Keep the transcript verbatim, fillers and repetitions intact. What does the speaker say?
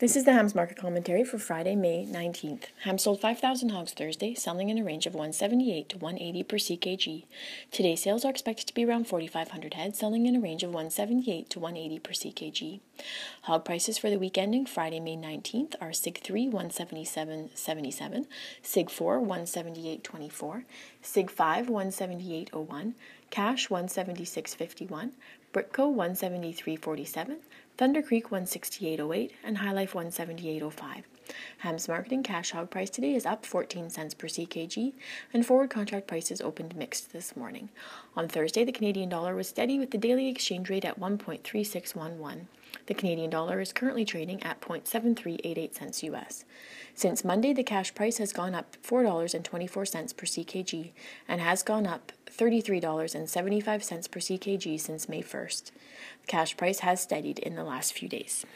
This is the Hams market commentary for Friday, May nineteenth. Hams sold five thousand hogs Thursday, selling in a range of one seventy-eight to one eighty per C K G. Today, sales are expected to be around forty-five hundred head, selling in a range of one seventy-eight to one eighty per C K G. Hog prices for the week ending Friday, May nineteenth are Sig three, one seventy-seven seventy-seven, Sig four, one seventy-eight twenty-four, Sig five, one seventy-eight oh one, Cash, one seventy-six fifty-one, Britco, one seventy-three forty-seven, Thunder Creek, one sixty-eight oh eight, and High Life, one seventy-eight oh five. Hams marketing cash hog price today is up fourteen cents per C K G, and forward contract prices opened mixed this morning. On Thursday, the Canadian dollar was steady with the daily exchange rate at one point three six one one. The Canadian dollar is currently trading at zero point seven three eight eight cents U S. Since Monday, the cash price has gone up four dollars and twenty-four cents per C K G and has gone up thirty-three dollars and seventy-five cents per C K G since May first. The cash price has steadied in the last few days.